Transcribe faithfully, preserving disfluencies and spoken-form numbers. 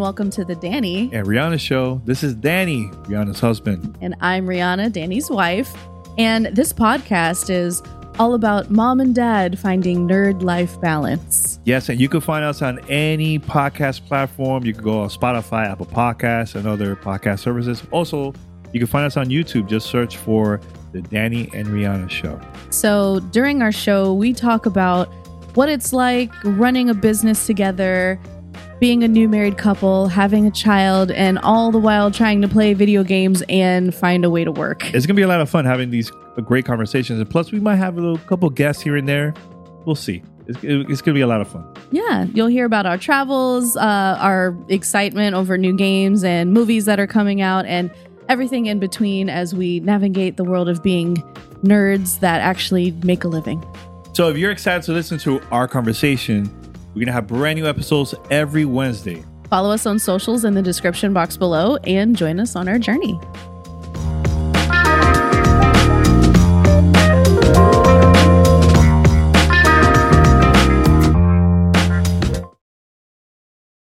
welcome to the Danny and Rihanna Show. This is Danny, Rihanna's husband. And I'm Rihanna, Danny's wife. And this podcast is all about mom and dad finding nerd life balance. Yes, and you can find us on any podcast platform. You can go on Spotify, Apple Podcasts, and other podcast services. Also, you can find us on YouTube. Just search for the Danny and Rihanna Show. So during our show, we talk about what it's like running a business together, being a new married couple, having a child, and all the while trying to play video games and find a way to work. It's going to be a lot of fun having these great conversations. And plus, we might have a little couple guests here and there. We'll see. It's, it's going to be a lot of fun. Yeah. You'll hear about our travels, uh, our excitement over new games and movies that are coming out, and everything in between as we navigate the world of being nerds that actually make a living. So if you're excited to listen to our conversation, we're going to have brand new episodes every Wednesday. Follow us on socials in the description box below and join us on our journey.